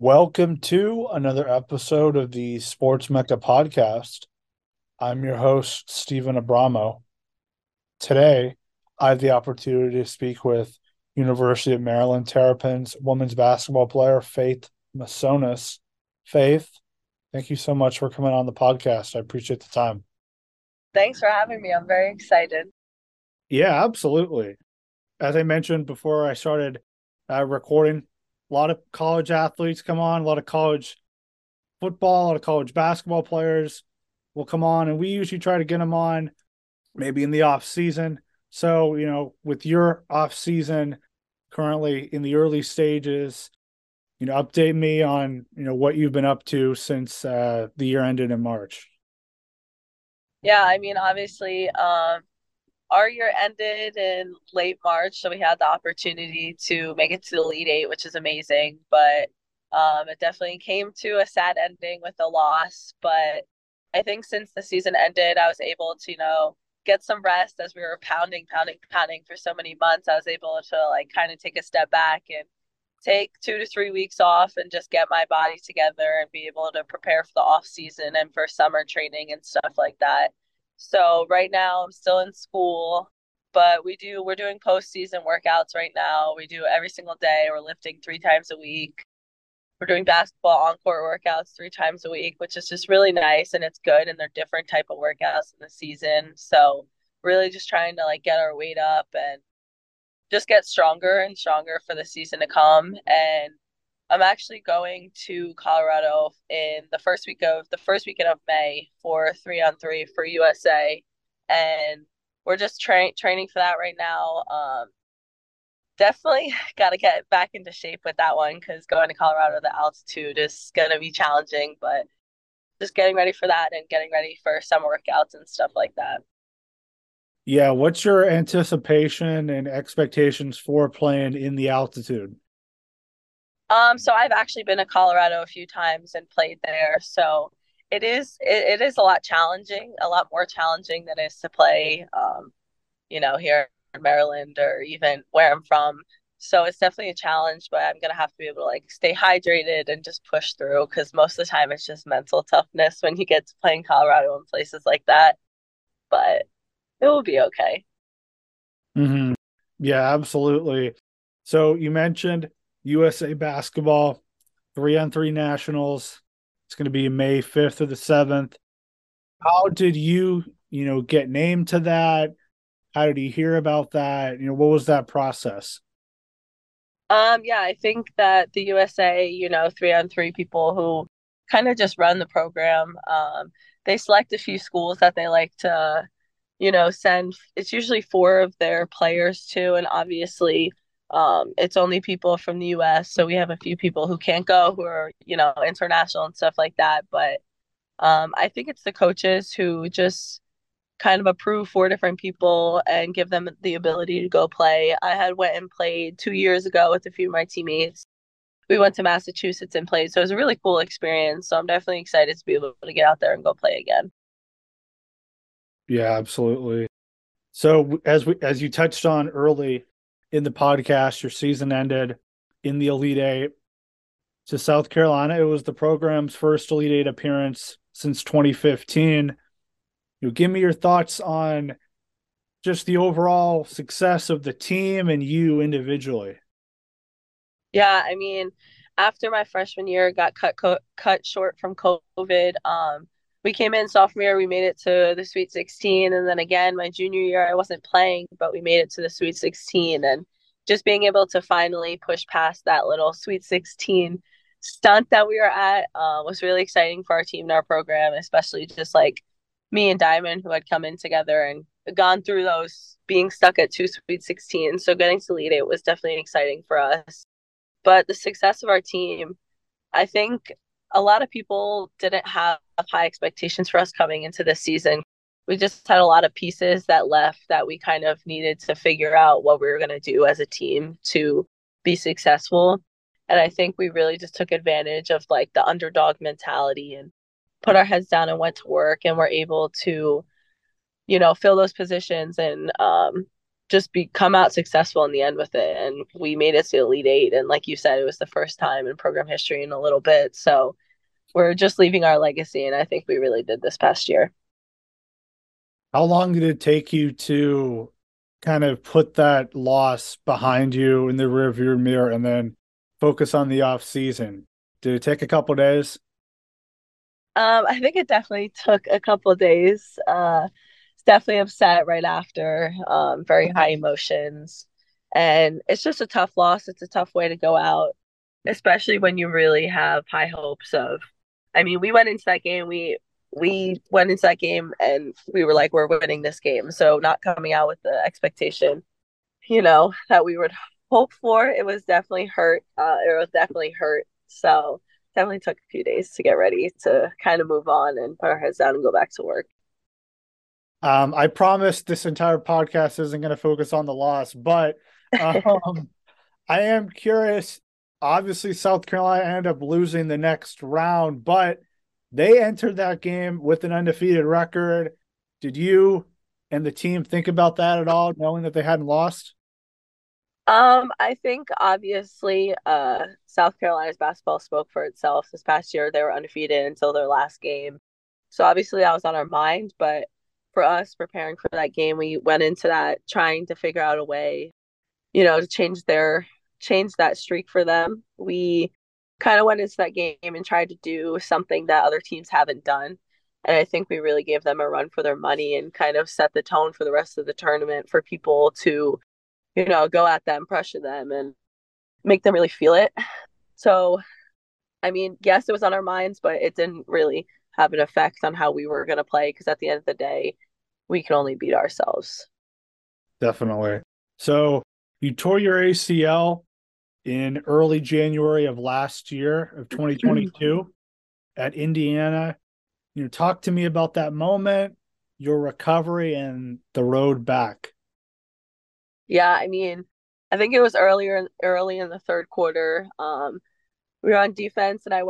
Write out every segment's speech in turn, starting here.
Welcome to another episode of the Sports Mecca podcast. I'm your host, Stephen Abramo. Today, I have the opportunity to speak with University of Maryland Terrapins women's basketball player, Faith Masonius. Faith, thank you so much for coming on the podcast. I appreciate the time. Thanks for having me. I'm very excited. Yeah, absolutely. As I mentioned before I started recording, a lot of college athletes come on, a lot of college football, a lot of college basketball players will come on, and we usually try to get them on maybe in the off season. So, with your off season currently in the early stages, update me on, what you've been up to since the year ended in March. Yeah, I mean, obviously, our year ended in late March, so we had the opportunity to make it to the Elite Eight, which is amazing. But it definitely came to a sad ending with a loss. But I think since the season ended, I was able to, get some rest as we were pounding for so many months. I was able to like kind of take a step back and take 2 to 3 weeks off and just get my body together and be able to prepare for the off season and for summer training and stuff like that. So right now I'm still in school, but we're doing postseason workouts right now. We do every single day. We're lifting 3 times a week. We're doing basketball on-court workouts 3 times a week, which is just really nice and it's good. And they're different type of workouts in the season. So really just trying to like get our weight up and just get stronger and stronger for the season to come. And I'm actually going to Colorado in the first weekend of May for 3-on-3 for USA, and we're just training for that right now. Definitely got to get back into shape with that one because going to Colorado, the altitude is gonna be challenging, but just getting ready for that and getting ready for summer workouts and stuff like that. Yeah, what's your anticipation and expectations for playing in the altitude? So I've actually been to Colorado a few times and played there. So it is a lot challenging, a lot more challenging than it is to play here in Maryland or even where I'm from. So it's definitely a challenge, but I'm gonna have to be able to like stay hydrated and just push through because most of the time it's just mental toughness when you get to play in Colorado and places like that. But it will be okay. Hmm. Yeah, absolutely. So you mentioned USA basketball, 3-on-3 nationals. It's going to be May 5th or the 7th. How did you get named to that? How did you hear about that? What was that process? Yeah, I think that the USA, 3-on-3 people who kind of just run the program, they select a few schools that they like to, send. It's usually four of their players to, and obviously, it's only people from the US. So we have a few people who can't go, who are, international and stuff like that. But I think it's the coaches who just kind of approve four different people and give them the ability to go play. I had went and played 2 years ago with a few of my teammates. We went to Massachusetts and played, so it was a really cool experience. So I'm definitely excited to be able to get out there and go play again. Yeah, absolutely. So as you touched on early in the podcast, your season ended in the Elite Eight to South Carolina. It was the program's first Elite Eight appearance since 2015. Give me your thoughts on just the overall success of the team and you individually. Yeah, I mean, after my freshman year got cut short from COVID, we came in sophomore year, we made it to the Sweet 16, and then again my junior year I wasn't playing, but we made it to the Sweet 16, and just being able to finally push past that little Sweet 16 stunt that we were at was really exciting for our team and our program, especially just like me and Diamond who had come in together and gone through those being stuck at two Sweet 16. So getting to lead it was definitely exciting for us. But the success of our team, I think a lot of people didn't have high expectations for us coming into this season. We just had a lot of pieces that left that we kind of needed to figure out what we were going to do as a team to be successful. And I think we really just took advantage of like the underdog mentality and put our heads down and went to work and were able to, fill those positions and just come out successful in the end with it. And we made it to Elite Eight. And like you said, it was the first time in program history in a little bit. So we're just leaving our legacy. And I think we really did this past year. How long did it take you to kind of put that loss behind you in the rearview mirror and then focus on the off season? Did it take a couple days? I think it definitely took a couple of days. It's definitely upset right after. Very high emotions, and it's just a tough loss. It's a tough way to go out, especially when you really have high hopes of. I mean, we went into that game. We went into that game and we were like, we're winning this game. So not coming out with the expectation, that we would hope for. It was definitely hurt. It was definitely hurt. So definitely took a few days to get ready to kind of move on and put our heads down and go back to work. I promise this entire podcast isn't going to focus on the loss, but I am curious. Obviously, South Carolina ended up losing the next round, but they entered that game with an undefeated record. Did you and the team think about that at all, knowing that they hadn't lost? I think obviously South Carolina's basketball spoke for itself. This past year they were undefeated until their last game. So obviously that was on our mind, but for us preparing for that game, we went into that trying to figure out a way, to change that streak for them. We kind of went into that game and tried to do something that other teams haven't done. And I think we really gave them a run for their money and kind of set the tone for the rest of the tournament for people to, go at them, pressure them, and make them really feel it. So, I mean, yes, it was on our minds, but it didn't really have an effect on how we were going to play because at the end of the day, we can only beat ourselves. Definitely. So you tore your ACL in early January of last year of 2022 at Indiana. Talk to me about that moment, your recovery, and the road back. Yeah, I mean, I think it was early in the third quarter. We were on defense, and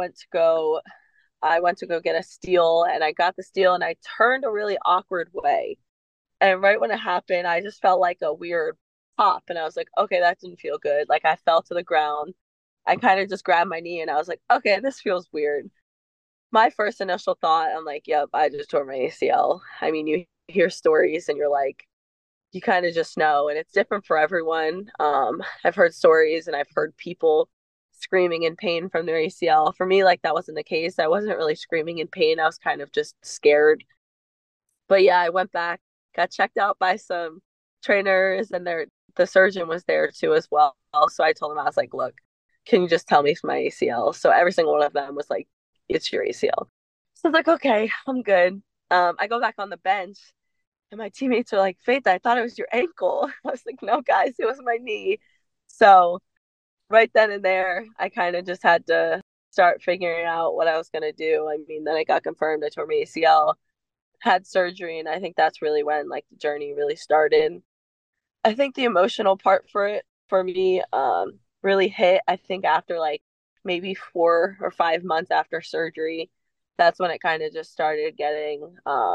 I went to go get a steal, and I got the steal, and I turned a really awkward way. And right when it happened, I just felt like a weird pop, and I was like, okay, that didn't feel good. Like I fell to the ground. I kind of just grabbed my knee, and I was like, okay, this feels weird. My first initial thought, I'm like, yep, I just tore my ACL. I mean, you hear stories, and you're like, you kind of just know, and it's different for everyone. I've heard stories and I've heard people screaming in pain from their ACL. For me, like that wasn't the case. I wasn't really screaming in pain. I was kind of just scared. But yeah, I went back, got checked out by some trainers, and the surgeon was there too as well. So I told him, I was like, look, can you just tell me it's my ACL? So every single one of them was like, it's your ACL. So I was like, okay, I'm good. I go back on the bench and my teammates are like, Faith, I thought it was your ankle. I was like, no, guys, it was my knee. So right then and there, I kind of just had to start figuring out what I was going to do. I mean, then it got confirmed I tore my ACL, had surgery, and I think that's really when like the journey really started. I think the emotional part for it for me really hit, I think after like maybe 4 or 5 months after surgery. That's when it kind of just started getting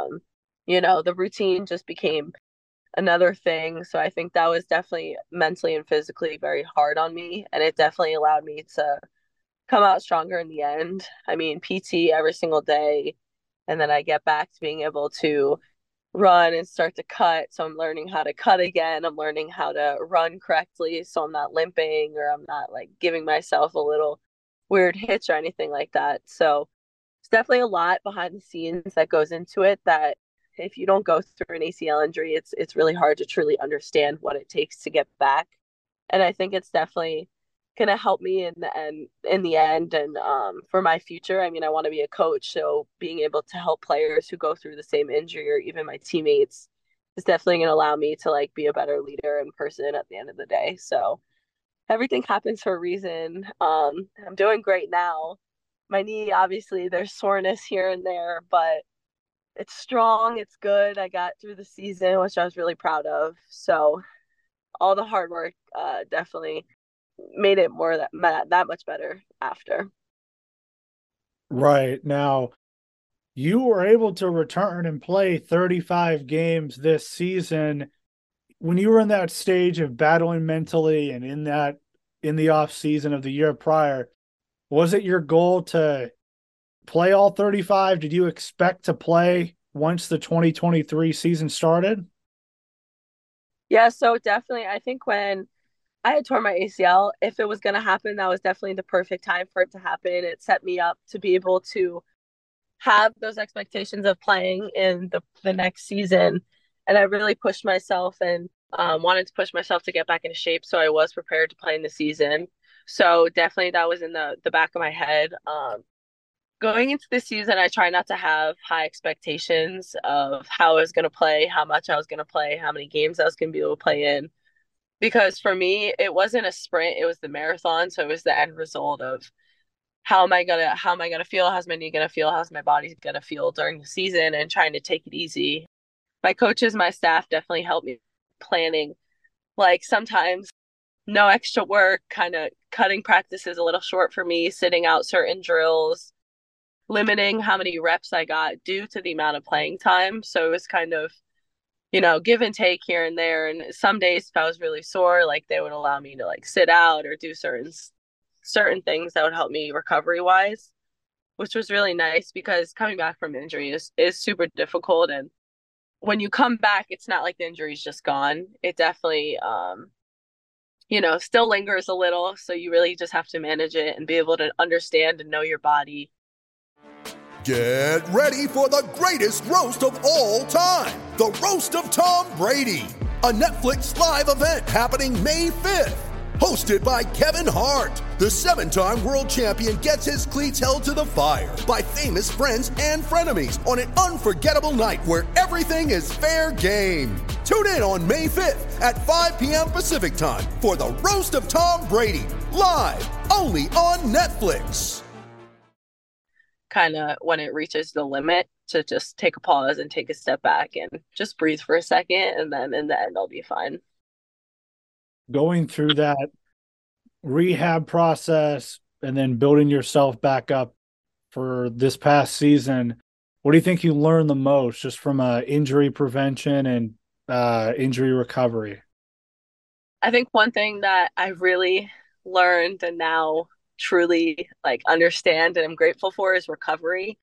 the routine just became another thing. So I think that was definitely mentally and physically very hard on me. And it definitely allowed me to come out stronger in the end. I mean, PT every single day. And then I get back to being able to run and start to cut. So I'm learning how to cut again. I'm learning how to run correctly. So I'm not limping or I'm not like giving myself a little weird hitch or anything like that. So it's definitely a lot behind the scenes that goes into it that if you don't go through an ACL injury, it's really hard to truly understand what it takes to get back. And I think it's definitely gonna help me in the end and for my future. I mean, I want to be a coach, so being able to help players who go through the same injury or even my teammates is definitely gonna allow me to like be a better leader and person at the end of the day. So everything happens for a reason. I'm doing great now. My knee, obviously, there's soreness here and there, but it's strong. It's good. I got through the season, which I was really proud of. So all the hard work definitely made it that much better after. Right. Now, you were able to return and play 35 games this season. when you were in that stage of battling mentally and in the off season of the year prior, was it your goal to play all 35? Did you expect to play once the 2023 season started? Yeah, so definitely, I think when I had torn my ACL, if it was going to happen, that was definitely the perfect time for it to happen. It set me up to be able to have those expectations of playing in the next season. And I really pushed myself and wanted to push myself to get back into shape. So I was prepared to play in the season. So definitely that was in the back of my head. Going into the season, I try not to have high expectations of how I was going to play, how much I was going to play, how many games I was going to be able to play in. Because for me, it wasn't a sprint, it was the marathon. So it was the end result of how am I gonna feel? How's my knee gonna feel? How's my body gonna feel during the season and trying to take it easy. My coaches, my staff definitely helped me planning. Like sometimes no extra work, kind of cutting practices a little short for me, sitting out certain drills, limiting how many reps I got due to the amount of playing time. So it was kind of, give and take here and there. And some days if I was really sore, like they would allow me to like sit out or do certain things that would help me recovery wise, which was really nice because coming back from injury is super difficult. And when you come back, it's not like the injury is just gone. It definitely, still lingers a little. So you really just have to manage it and be able to understand and know your body. Get ready for the greatest roast of all time, the Roast of Tom Brady, a Netflix live event happening May 5th. Hosted by Kevin Hart, the 7-time world champion gets his cleats held to the fire by famous friends and frenemies on an unforgettable night where everything is fair game. Tune in on May 5th at 5 p.m. Pacific time for the Roast of Tom Brady, live only on Netflix. Kind of when it reaches the limit to just take a pause and take a step back and just breathe for a second, and then in the end I'll be fine. Going through that rehab process and then building yourself back up for this past season, what do you think you learned the most just from injury prevention and injury recovery? I think one thing that I really learned and now truly like understand and I'm grateful for is recovery.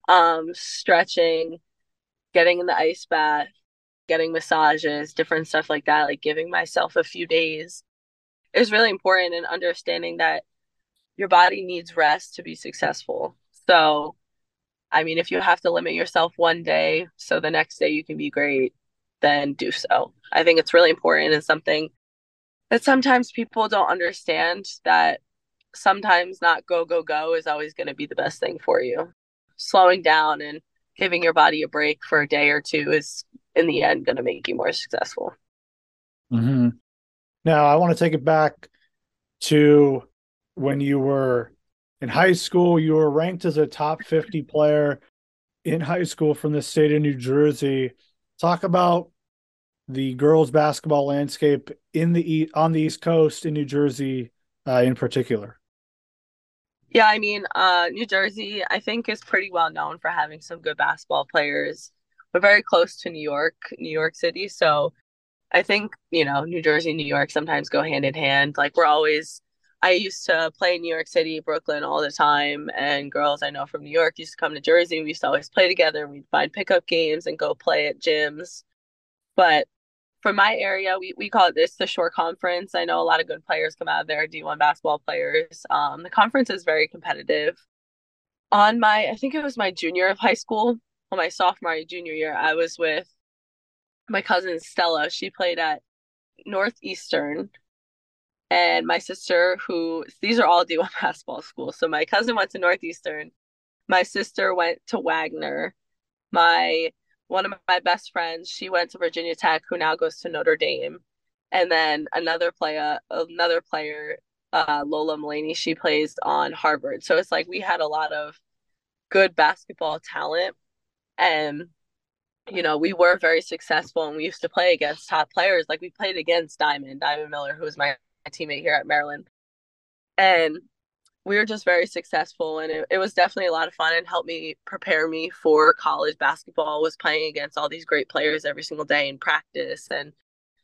Stretching, getting in the ice bath, getting massages, different stuff like that, like giving myself a few days is really important, and understanding that your body needs rest to be successful. So, I mean, if you have to limit yourself one day so the next day you can be great, then do so. I think it's really important and something that sometimes people don't understand, that sometimes not go, go, go is always going to be the best thing for you. Slowing down and giving your body a break for a day or two is in the end going to make you more successful. Mm-hmm. Now, I want to take it back to when you were in high school. You were ranked as a top 50 player in high school from the state of New Jersey. Talk about the girls basketball landscape on the East Coast in New Jersey in particular. Yeah, I mean, New Jersey, I think, is pretty well known for having some good basketball players. We're very close to New York City. So I think, New Jersey and New York sometimes go hand in hand. Like I used to play in New York City, Brooklyn all the time. And girls I know from New York used to come to Jersey. We used to always play together. We'd find pickup games and go play at gyms. But for my area, we call it this the Shore Conference. I know a lot of good players come out of there, D1 basketball players. The conference is very competitive. I think it was my junior year of high school, or my sophomore junior year, I was with my cousin Stella. She played at Northeastern, and my sister, these are all D1 basketball schools. So my cousin went to Northeastern, my sister went to Wagner, one of my best friends, she went to Virginia Tech, who now goes to Notre Dame. And then another player, Lola Mulaney, she plays on Harvard. So it's like we had a lot of good basketball talent. And, we were very successful, and we used to play against top players. Like we played against Diamond Miller, who was my teammate here at Maryland. And we were just very successful, and it was definitely a lot of fun and helped me prepare me for college basketball. Was playing against all these great players every single day in practice and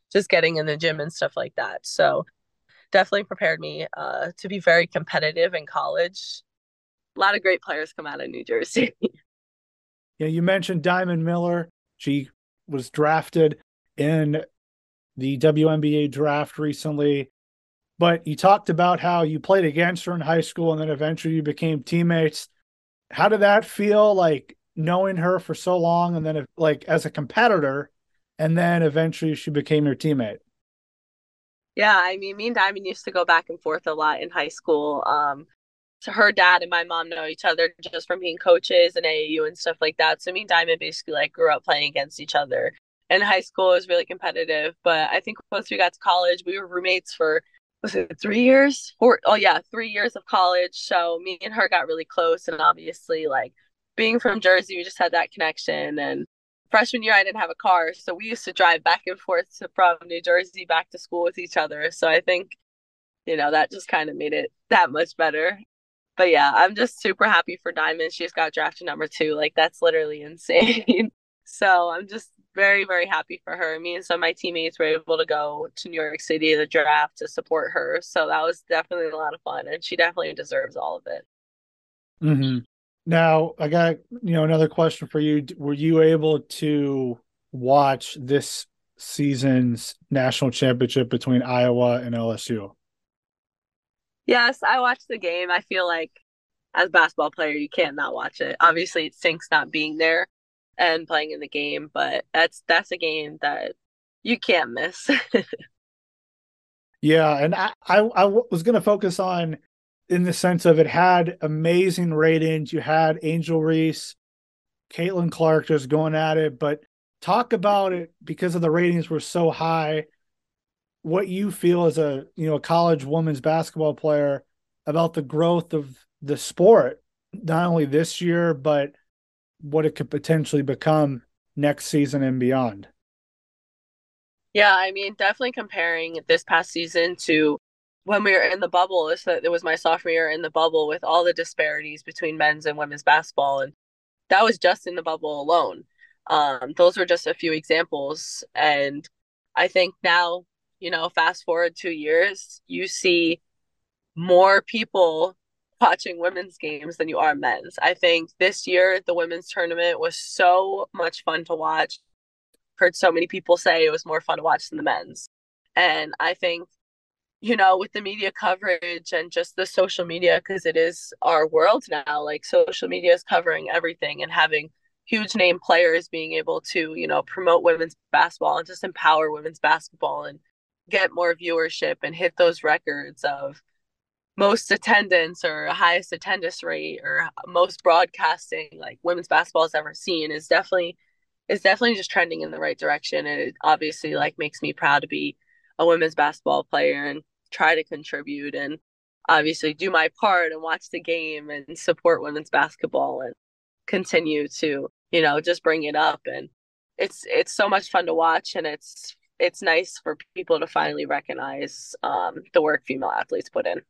just getting in the gym and stuff like that. So definitely prepared me to be very competitive in college. A lot of great players come out of New Jersey. Yeah, you mentioned Diamond Miller. She was drafted in the WNBA draft recently, but you talked about how you played against her in high school and then eventually you became teammates. How did that feel, like knowing her for so long and then like as a competitor, and then eventually she became your teammate? Yeah, I mean, me and Diamond used to go back and forth a lot in high school. So her dad and my mom know each other just from being coaches and AAU and stuff like that. So me and Diamond basically like grew up playing against each other. And high school was really competitive, but I think once we got to college, we were roommates for, was it 3 years? Oh yeah, 3 years of college. So me and her got really close, and obviously like being from Jersey, we just had that connection. And freshman year, I didn't have a car, so we used to drive back and forth from New Jersey back to school with each other. So I think, that just kind of made it that much better. But yeah, I'm just super happy for Diamond. She's got drafted number 2. Like, that's literally insane. So I'm just very, very happy for her. Me and some of my teammates were able to go to New York City to the draft to support her. So that was definitely a lot of fun, and she definitely deserves all of it. Mm-hmm. Now, I got, another question for you. Were you able to watch this season's national championship between Iowa and LSU? Yes, I watched the game. I feel like as a basketball player, you can't not watch it. Obviously, it stinks not being there and playing in the game, but that's a game that you can't miss. Yeah, and I was going to focus on, in the sense of, it had amazing ratings. You had Angel Reese, Caitlin Clark just going at it, but talk about it, because of the ratings were so high, what you feel as a college women's basketball player about the growth of the sport, not only this year, but what it could potentially become next season and beyond. Yeah, I mean, definitely comparing this past season to when we were in the bubble. It was my sophomore year in the bubble with all the disparities between men's and women's basketball, and that was just in the bubble alone. Those were just a few examples, and I think now, fast forward 2 years, you see more people watching women's games than you are men's. I think this year the women's tournament was so much fun to watch. Heard so many people say it was more fun to watch than the men's. And I think, with the media coverage and just the social media, because it is our world now, like social media is covering everything, and having huge name players being able to, promote women's basketball and just empower women's basketball and get more viewership and hit those records of most attendance or highest attendance rate or most broadcasting like women's basketball has ever seen is definitely just trending in the right direction. And it obviously like makes me proud to be a women's basketball player and try to contribute and obviously do my part and watch the game and support women's basketball and continue to, just bring it up. And it's so much fun to watch, and it's nice for people to finally recognize the work female athletes put in.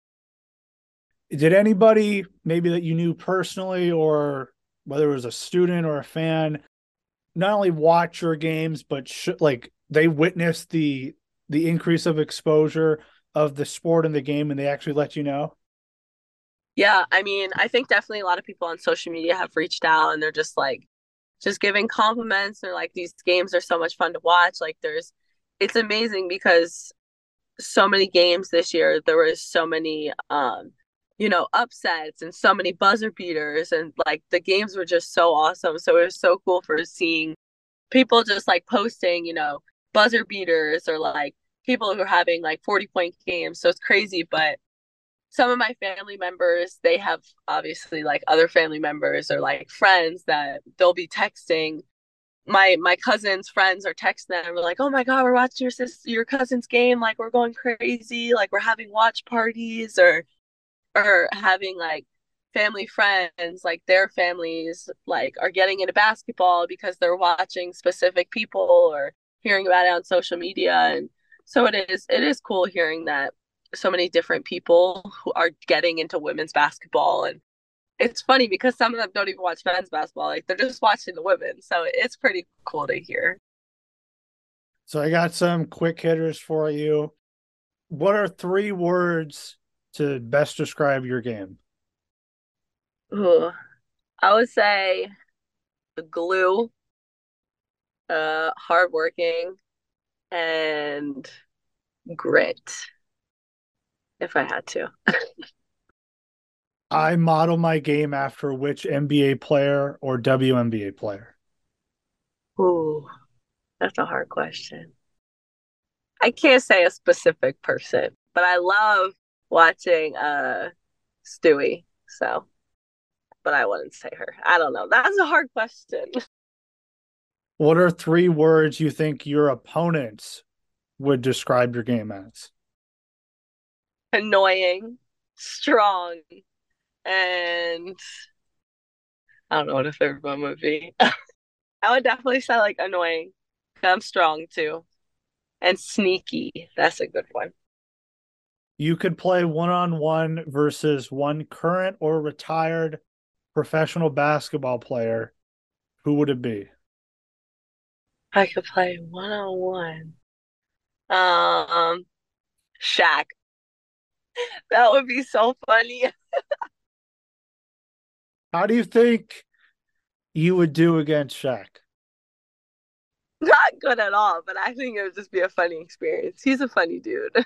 Did anybody, maybe that you knew personally, or whether it was a student or a fan, not only watch your games, but like they witnessed the increase of exposure of the sport and the game, and they actually let you know? Yeah, I mean, I think definitely a lot of people on social media have reached out, and they're just giving compliments. They're like, these games are so much fun to watch. Like, it's amazing because so many games this year, there was so many upsets and so many buzzer beaters, and like the games were just so awesome. So it was so cool for seeing people just like posting, buzzer beaters, or like people who are having like 40-point games. So it's crazy. But some of my family members, they have obviously like other family members or like friends that they'll be texting. My cousin's friends are texting them. We're like, oh my God, we're watching your cousin's game. Like, we're going crazy. Like, we're having watch parties, or having like family friends, like their families like are getting into basketball because they're watching specific people or hearing about it on social media. And so it is cool hearing that so many different people who are getting into women's basketball. And it's funny because some of them don't even watch men's basketball, like they're just watching the women. So it's pretty cool to hear. So I got some quick hitters for you. What are 3 words to best describe your game? Ooh, I would say glue, hardworking, and grit, if I had to. I model my game after which NBA player or WNBA player? Ooh, that's a hard question. I can't say a specific person, but I love watching Stewie. So, but I wouldn't say her. I don't know. That's a hard question. What are 3 words you think your opponents would describe your game as? Annoying, strong, and I don't know what a third one would be. I would definitely say like annoying. I'm strong too. And sneaky. That's a good one. You could play one-on-one versus one current or retired professional basketball player. Who would it be? I could play one on one. Um, Shaq. That would be so funny. How do you think you would do against Shaq? Not good at all, but I think it would just be a funny experience. He's a funny dude.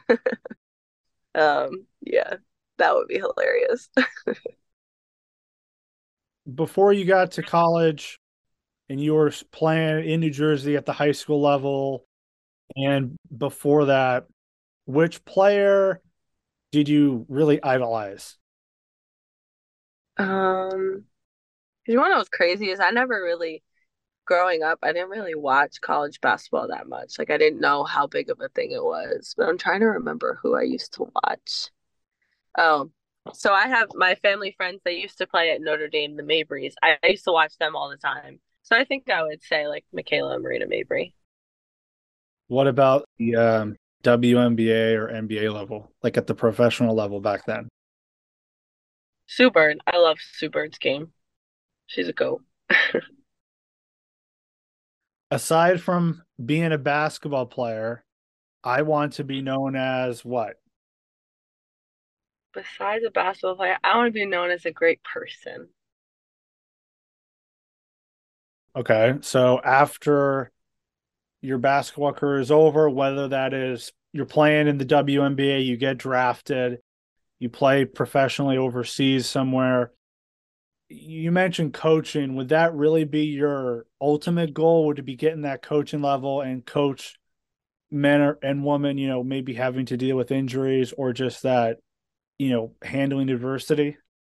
Yeah, that would be hilarious. Before you got to college and you were playing in New Jersey at the high school level, and before that, which player did you really idolize? Um, you want to know what's crazy is I never really, growing up, I didn't really watch college basketball that much. Like I didn't know how big of a thing it was. But I'm trying to remember who I used to watch. Oh, so I have my family friends, they used to play at Notre Dame, the Mabrys. I used to watch them all the time. So I think I would say like Michaela and Marina Mabry. What about the WNBA or NBA level, like at the professional level back then? Sue Bird. I love Sue Bird's game. She's a goat. Aside from being a basketball player, I want to be known as what? Besides a basketball player, I want to be known as a great person. Okay, so after your basketball career is over, whether that is you're playing in the WNBA, you get drafted, you play professionally overseas somewhere. You mentioned coaching. Would that really be your ultimate goal? Would it be getting that coaching level and coach men and women, maybe having to deal with injuries or just that, handling adversity?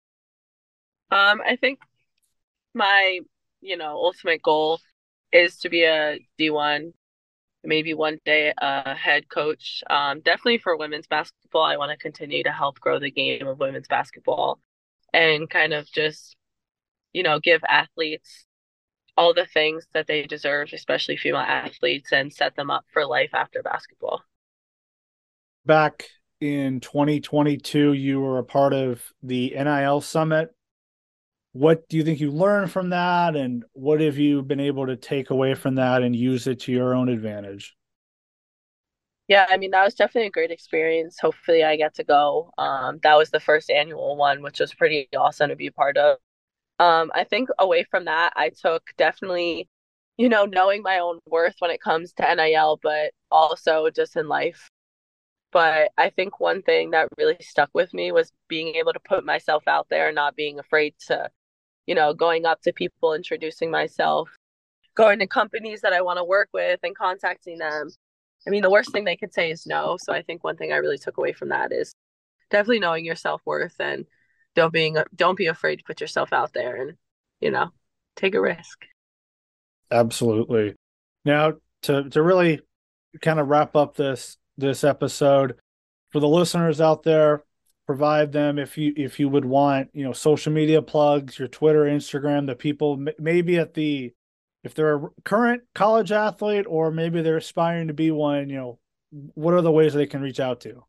I think my, ultimate goal is to be a D1, maybe one day a head coach. Definitely for women's basketball, I want to continue to help grow the game of women's basketball and kind of just, give athletes all the things that they deserve, especially female athletes, and set them up for life after basketball. Back in 2022, you were a part of the NIL Summit. What do you think you learned from that? And what have you been able to take away from that and use it to your own advantage? Yeah, I mean, that was definitely a great experience. Hopefully, I get to go. That was the first annual one, which was pretty awesome to be a part of. I think away from that, I took definitely, knowing my own worth when it comes to NIL, but also just in life. But I think one thing that really stuck with me was being able to put myself out there and not being afraid to, going up to people, introducing myself, going to companies that I want to work with and contacting them. I mean, the worst thing they could say is no. So I think one thing I really took away from that is definitely knowing your self-worth and don't be afraid to put yourself out there and, take a risk. Absolutely. Now, to really kind of wrap up this episode, for the listeners out there, provide them if you would want, social media plugs, your Twitter, Instagram, the people maybe if they're a current college athlete or maybe they're aspiring to be one, what are the ways they can reach out to?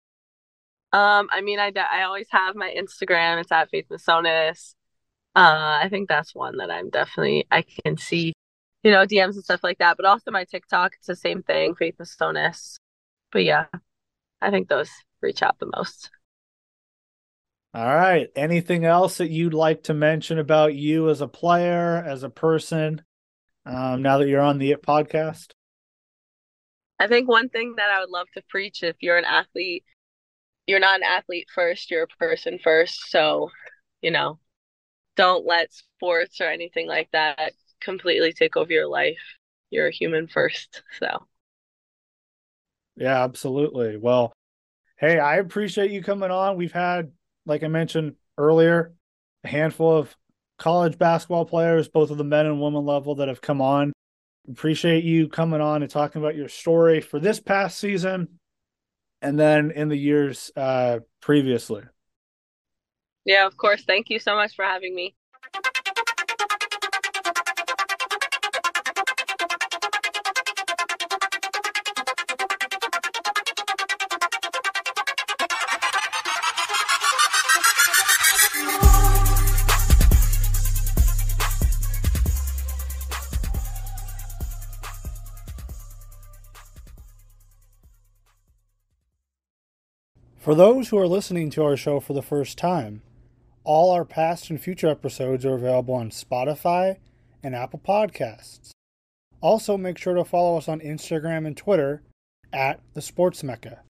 I mean, I always have my Instagram. It's at Faith Masonis. I think that's one that I can see DMs and stuff like that. But also my TikTok, it's the same thing, Faith Mastonis. But yeah, I think those reach out the most. All right. Anything else that you'd like to mention about you as a player, as a person, now that you're on the IT podcast? I think one thing that I would love to preach, if you're an athlete, you're not an athlete first, you're a person first. So, don't let sports or anything like that completely take over your life. You're a human first. So, Yeah, absolutely. Well, hey, I appreciate you coming on. We've had, like I mentioned earlier, a handful of college basketball players, both of the men and women level, that have come on. Appreciate you coming on and talking about your story for this past season and then in the years previously. Yeah, of course. Thank you so much for having me. For those who are listening to our show for the first time, all our past and future episodes are available on Spotify and Apple Podcasts. Also, make sure to follow us on Instagram and Twitter @TheSportsMecca.